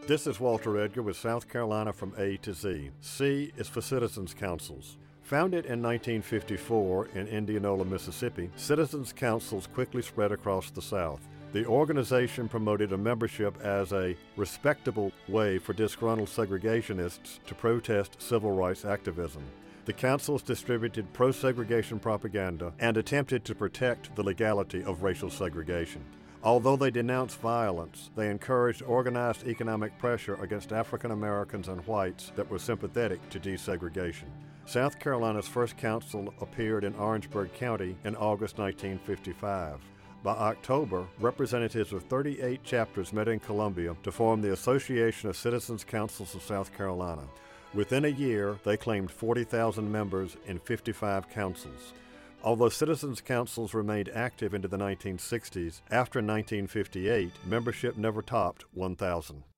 This is Walter Edgar with South Carolina from A to Z. C is for Citizens Councils. Founded in 1954 in Indianola, Mississippi, Citizens Councils quickly spread across the South. The organization promoted a membership as a respectable way for disgruntled segregationists to protest civil rights activism. The councils distributed pro-segregation propaganda and attempted to protect the legality of racial segregation. Although they denounced violence, they encouraged organized economic pressure against African Americans and whites that were sympathetic to desegregation. South Carolina's first council appeared in Orangeburg County in August 1955. By October, representatives of 38 chapters met in Columbia to form the Association of Citizens Councils of South Carolina. Within a year, they claimed 40,000 members in 55 councils. Although Citizens Councils remained active into the 1960s, after 1958, membership never topped 1,000.